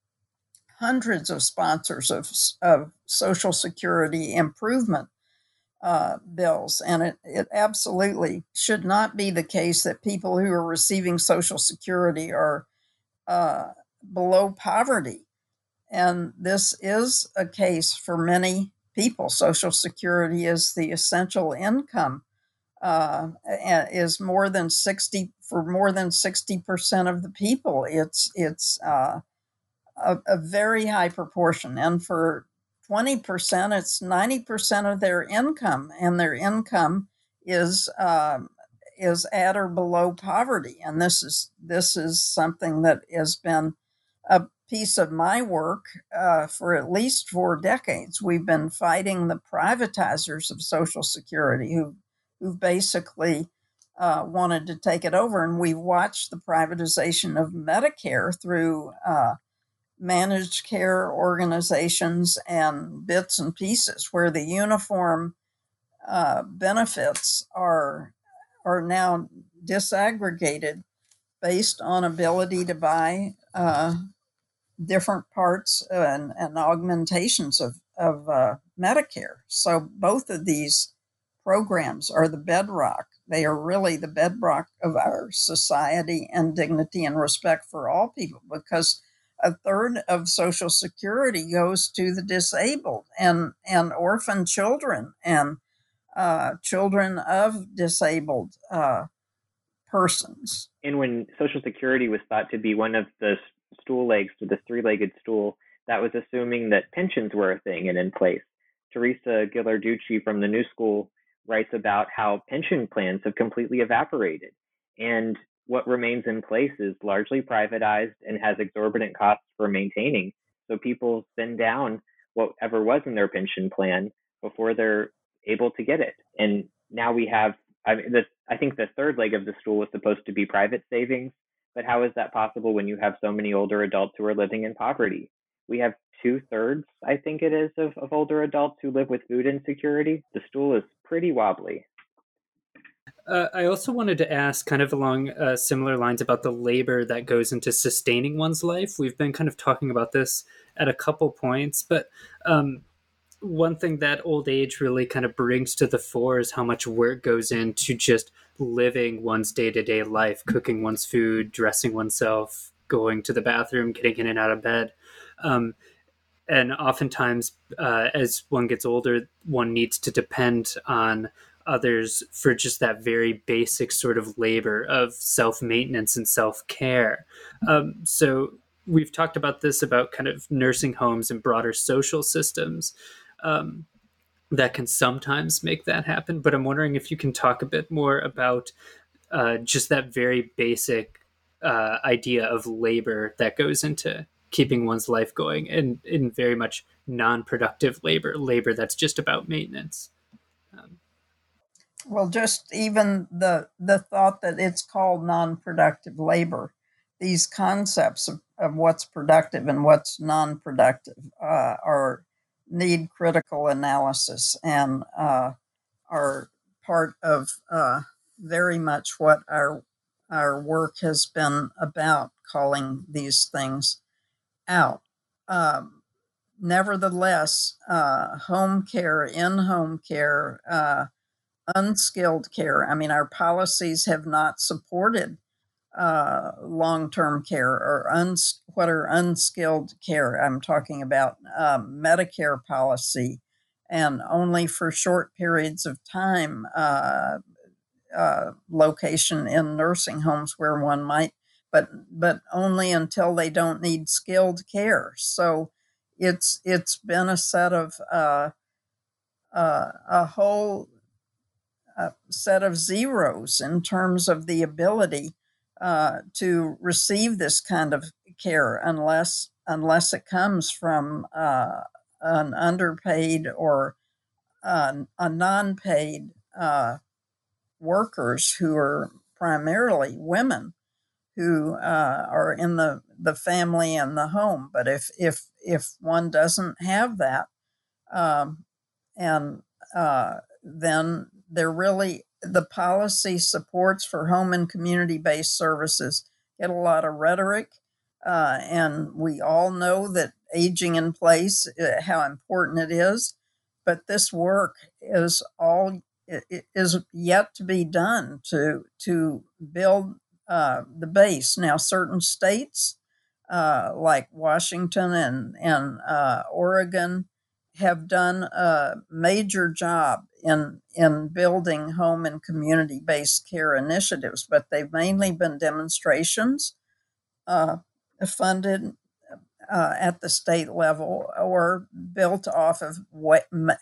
hundreds of sponsors of, of Social Security improvement uh, bills. And it, it absolutely should not be the case that people who are receiving Social Security are uh, below poverty. And this is a case for many people. Social Security is the essential income, uh, is more than sixty for more than sixty percent of the people. It's it's uh, a, a very high proportion, and for twenty percent, it's ninety percent of their income, and their income is um, is at or below poverty. And this is this is something that has been a piece of my work uh, for at least four decades. We've been fighting the privatizers of Social Security who who've basically uh, wanted to take it over. And we've watched the privatization of Medicare through uh, managed care organizations and bits and pieces, where the uniform uh, benefits are are now disaggregated based on ability to buy uh, different parts and, and augmentations of, of uh, Medicare. So both of these programs are the bedrock. They are really the bedrock of our society and dignity and respect for all people, because a third of Social Security goes to the disabled and, and orphan children and uh, children of disabled uh, persons. And when Social Security was thought to be one of the stool legs to the three-legged stool, that was assuming that pensions were a thing and in place. Teresa Ghilarducci from the New School writes about how pension plans have completely evaporated. And what remains in place is largely privatized and has exorbitant costs for maintaining. So people spend down whatever was in their pension plan before they're able to get it. And now we have, I mean, the, I think the third leg of the stool was supposed to be private savings, but how is that possible when you have so many older adults who are living in poverty? We have two thirds, I think it is, of, of older adults who live with food insecurity. The stool is pretty wobbly. Uh, I also wanted to ask, kind of along uh, similar lines, about the labor that goes into sustaining one's life. We've been kind of talking about this at a couple points, but um, one thing that old age really kind of brings to the fore is how much work goes into just living one's day-to-day life, cooking one's food, dressing oneself, going to the bathroom, getting in and out of bed. Um, and oftentimes, uh, as one gets older, one needs to depend on others for just that very basic sort of labor of self-maintenance and self-care. Um, so we've talked about this, about kind of nursing homes and broader social systems um, that can sometimes make that happen. But I'm wondering if you can talk a bit more about uh, just that very basic uh, idea of labor that goes into keeping one's life going, and in very much non-productive labor, labor that's just about maintenance. Um, Well, just even the the thought that it's called non-productive labor, these concepts of, of what's productive and what's non-productive uh, are need critical analysis and uh, are part of uh, very much what our our work has been about, calling these things out. Um, nevertheless, uh, home care, in-home care, uh, unskilled care. I mean, our policies have not supported uh, long-term care or uns- what are unskilled care. I'm talking about um, Medicare policy, and only for short periods of time, uh, uh, location in nursing homes where one might, but but only until they don't need skilled care. So it's it's been a set of uh, uh, a whole a set of zeros in terms of the ability uh, to receive this kind of care, unless unless it comes from uh, an underpaid or uh, a non-paid uh, workers who are primarily women who uh, are in the, the family and the home. But if if if one doesn't have that, um, and uh, then there really, the policy supports for home and community-based services get a lot of rhetoric, uh, and we all know that aging in place, uh, how important it is, but this work is all is yet to be done to to build uh, the base. Now, certain states uh, like Washington and and uh, Oregon have done a major job in in building home and community-based care initiatives, but they've mainly been demonstrations uh, funded uh, at the state level or built off of wa-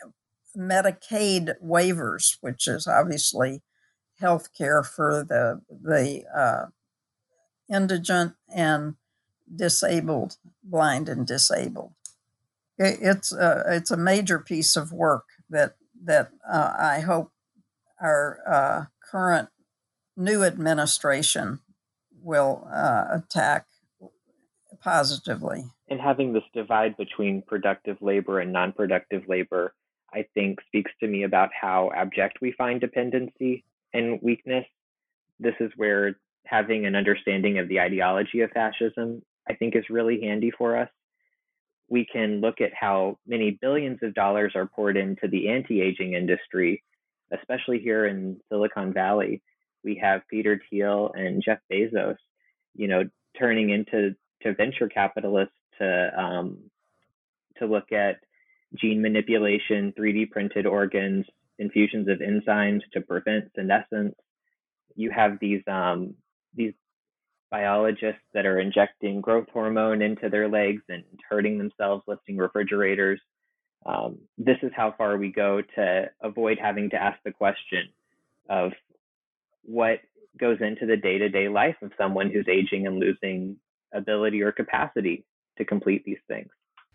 Medicaid waivers, which is obviously health care for the the uh, indigent and disabled, blind and disabled. It, it's a, it's a major piece of work that that uh, I hope our uh, current new administration will uh, attack positively. And having this divide between productive labor and non-productive labor, I think, speaks to me about how abject we find dependency and weakness. This is where having an understanding of the ideology of fascism, I think, is really handy for us. We can look at how many billions of dollars are poured into the anti-aging industry, especially here in Silicon Valley. We have Peter Thiel and Jeff Bezos, you know, turning into to venture capitalists to um, to look at gene manipulation, three D printed organs, infusions of enzymes to prevent senescence. You have these um, these biologists that are injecting growth hormone into their legs and hurting themselves lifting refrigerators. Um, this is how far we go to avoid having to ask the question of what goes into the day-to-day life of someone who's aging and losing ability or capacity to complete these things.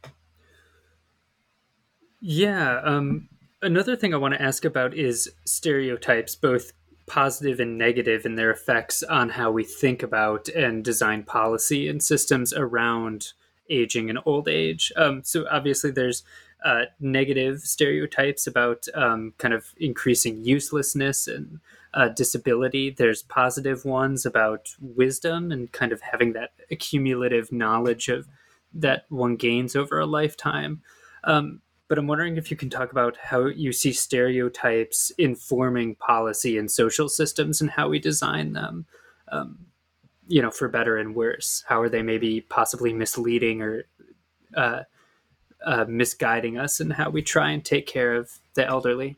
Yeah. Um, another thing I want to ask about is stereotypes, both positive and negative, in their effects on how we think about and design policy and systems around aging and old age. Um, so obviously there's uh, negative stereotypes about um, kind of increasing uselessness and uh, disability. There's positive ones about wisdom and kind of having that accumulative knowledge of that one gains over a lifetime. Um, but I'm wondering if you can talk about how you see stereotypes informing policy and social systems and how we design them, um, you know, for better and worse. How are they maybe possibly misleading or uh, uh, misguiding us in how we try and take care of the elderly?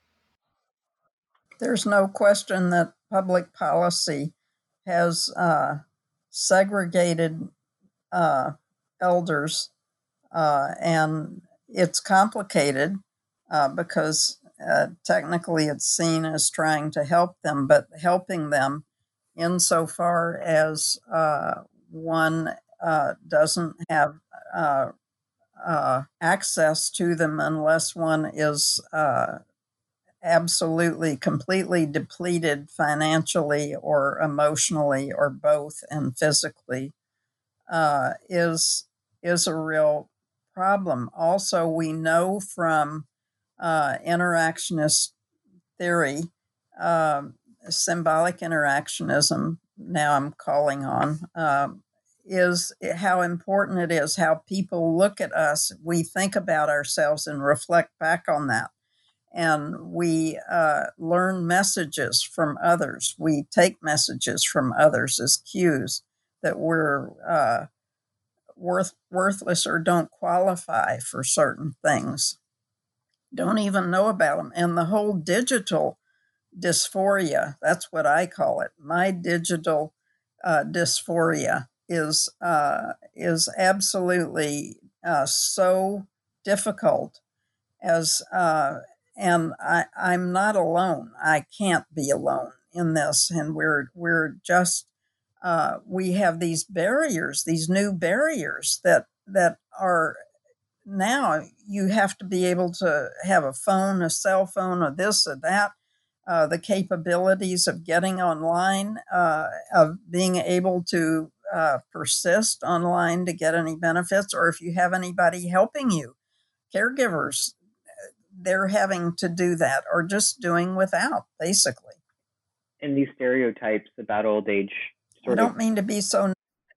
There's no question that public policy has uh, segregated uh, elders, uh, and it's complicated uh, because uh, technically it's seen as trying to help them, but helping them insofar as uh, one uh, doesn't have uh, uh, access to them unless one is uh, absolutely, completely depleted financially or emotionally or both, and physically, uh, is is a real problem. Also, we know from uh, interactionist theory, um, symbolic interactionism, now I'm calling on, um, is how important it is how people look at us. We think about ourselves and reflect back on that. And we uh, learn messages from others. We take messages from others as cues that we're uh, worth, worthless or don't qualify for certain things, don't even know about them. And the whole digital dysphoria, that's what I call it. My digital uh, dysphoria is, uh, is absolutely uh, so difficult as, uh, and I, I'm not alone. I can't be alone in this. And we're, we're just, uh, we have these barriers, these new barriers that, that are now you have to be able to have a phone, a cell phone, or this or that. Uh, the capabilities of getting online, uh, of being able to uh, persist online to get any benefits, or if you have anybody helping you, caregivers, they're having to do that or just doing without, basically. And these stereotypes about old age sort I don't of mean to be so.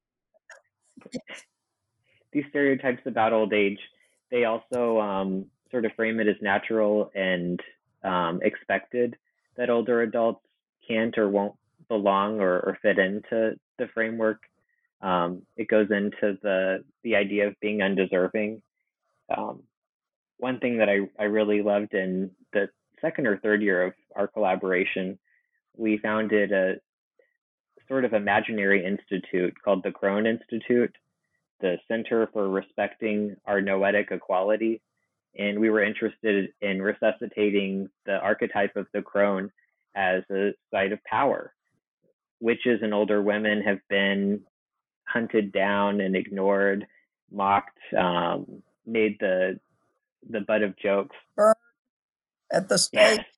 These stereotypes about old age, they also um, sort of frame it as natural and um, expected that older adults can't or won't belong or, or fit into the framework. Um, it goes into the the idea of being undeserving. Um, one thing that I, I really loved in the second or third year of our collaboration, we founded a sort of imaginary institute called the Crone Institute, the Center for Respecting Our Noetic Equality. And we were interested in resuscitating the archetype of the crone as a site of power. Witches and older women have been hunted down and ignored, mocked, um, made the the butt of jokes. Burned at the stake. Yes.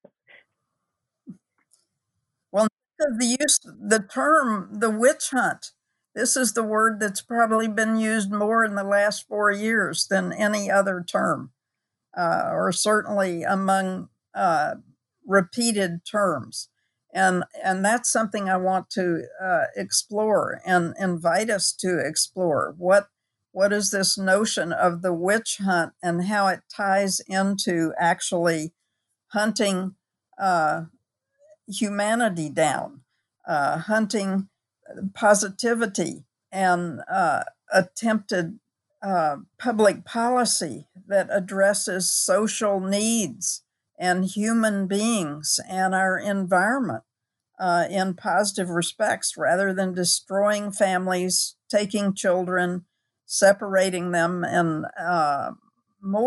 Well, the use, the term, the witch hunt, this is the word that's probably been used more in the last four years than any other term, uh, or certainly among uh, repeated terms. And, and that's something I want to uh, explore and invite us to explore. What, what is this notion of the witch hunt and how it ties into actually hunting uh, humanity down, uh, hunting positivity and uh, attempted uh, public policy that addresses social needs and human beings and our environment uh, in positive respects, rather than destroying families, taking children, separating them, and uh, more.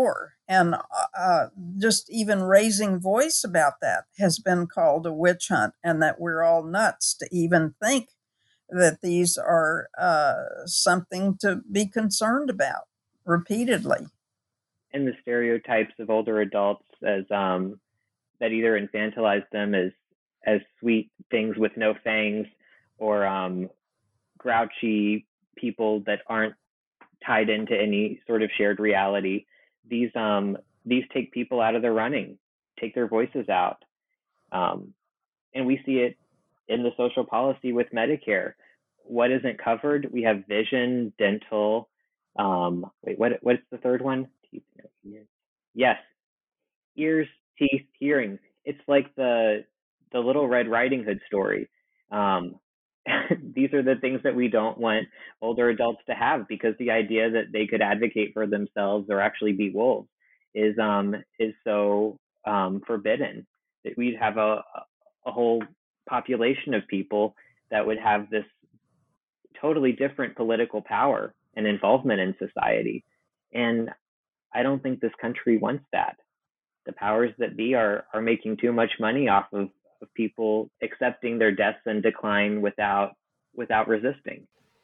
And uh, just even raising voice about that has been called a witch hunt, and that we're all nuts to even think that these are uh, something to be concerned about repeatedly. And the stereotypes of older adults as um, that either infantilize them as as sweet things with no fangs, or um, grouchy people that aren't tied into any sort of shared reality. These um these take people out of the running, take their voices out, um, and we see it in the social policy with Medicare. What isn't covered? We have vision, dental. Um, wait, what what's the third one? Teeth, no, ears. Yes, ears, teeth, hearing. It's like the the Little Red Riding Hood story. Um, these are the things that we don't want older adults to have, because the idea that they could advocate for themselves or actually be wolves is um is so um, forbidden, that we'd have a a whole population of people that would have this totally different political power and involvement in society. And I don't think this country wants that. The powers that be are are making too much money off of, of people accepting their deaths and decline without without resisting.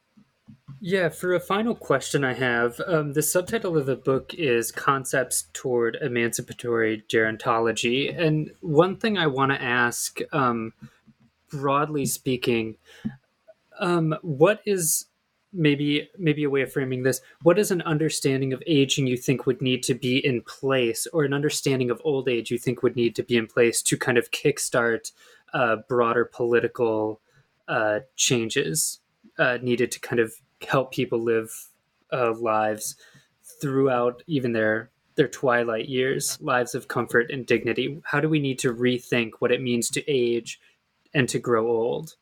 Yeah, for a final question I have, um, the subtitle of the book is Concepts Toward Emancipatory Gerontology. And one thing I want to ask, um, broadly speaking, um, what is maybe maybe a way of framing this? What is an understanding of aging you think would need to be in place, or an understanding of old age you think would need to be in place to kind of kickstart uh, broader political uh, changes uh, needed to kind of help people live uh, lives throughout even their their twilight years, lives of comfort and dignity? How do we need to rethink what it means to age and to grow old?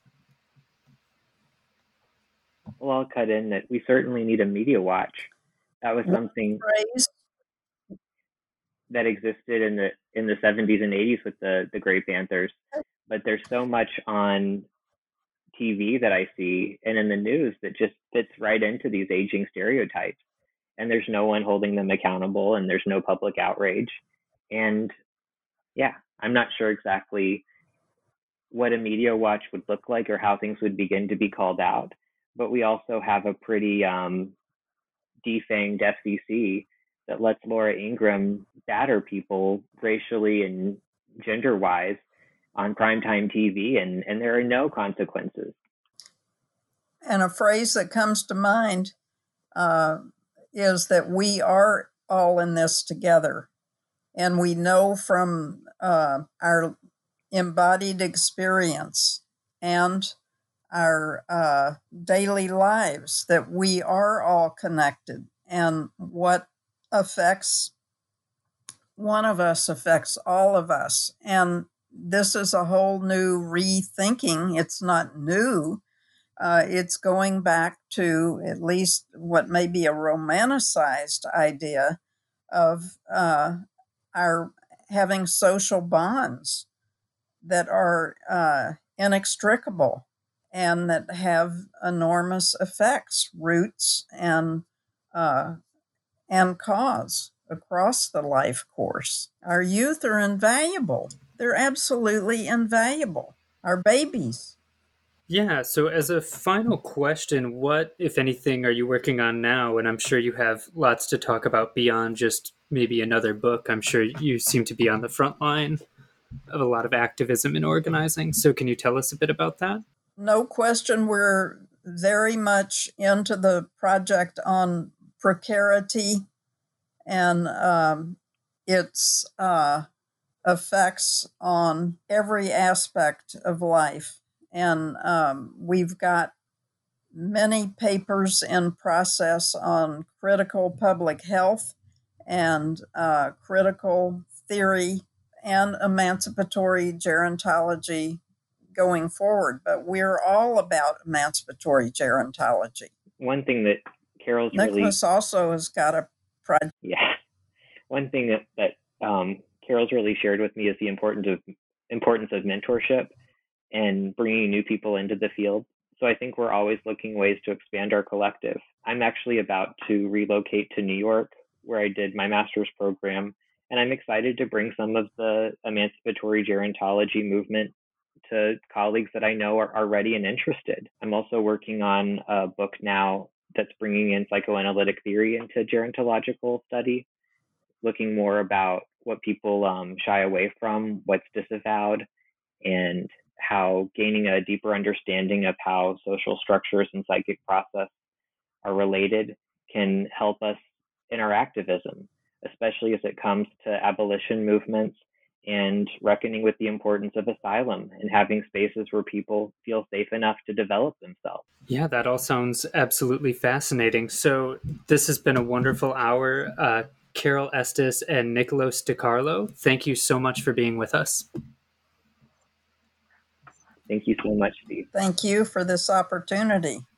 Well, I'll cut in that we certainly need a media watch. That was something Phrase. that existed in the in the seventies and eighties with the the Grey Panthers, but there's so much on T V that I see and in the news that just fits right into these aging stereotypes, and there's no one holding them accountable, and there's no public outrage. And yeah, I'm not sure exactly what a media watch would look like or how things would begin to be called out, but we also have a pretty um, defanged F C C that lets Laura Ingraham batter people racially and gender wise on primetime T V, and, and there are no consequences. And a phrase that comes to mind uh, is that we are all in this together. And we know from uh, our embodied experience and our uh, daily lives that we are all connected. And what affects one of us affects all of us. And this is a whole new rethinking. It's not new. Uh, it's going back to at least what may be a romanticized idea of uh, our having social bonds that are uh, inextricable and that have enormous effects, roots, and uh, and cause across the life course. Our youth are invaluable. They're absolutely invaluable. Our babies. Yeah, so as a final question, what, if anything, are you working on now? And I'm sure you have lots to talk about beyond just maybe another book. I'm sure you seem to be on the front line of a lot of activism and organizing. So can you tell us a bit about that? No question, we're very much into the project on precarity and um, its uh, effects on every aspect of life. And um, we've got many papers in process on critical public health and uh, critical theory and emancipatory gerontology going forward. But we're all about emancipatory gerontology. One thing that Carol's Nicholas really also has got a project. yeah, one thing that that um, Carol's really shared with me is the importance of importance of mentorship and bringing new people into the field. So I think we're always looking ways to expand our collective. I'm actually about to relocate to New York where I did my master's program. And I'm excited to bring some of the emancipatory gerontology movement to colleagues that I know are, are ready and interested. I'm also working on a book now that's bringing in psychoanalytic theory into gerontological study, looking more about what people um, shy away from, what's disavowed, and how gaining a deeper understanding of how social structures and psychic process are related can help us in our activism, especially as it comes to abolition movements and reckoning with the importance of asylum and having spaces where people feel safe enough to develop themselves. Yeah, that all sounds absolutely fascinating. So this has been a wonderful hour. Uh, Carol Estes and Nicholas DiCarlo, thank you so much for being with us. Thank you so much, Steve. Thank you for this opportunity.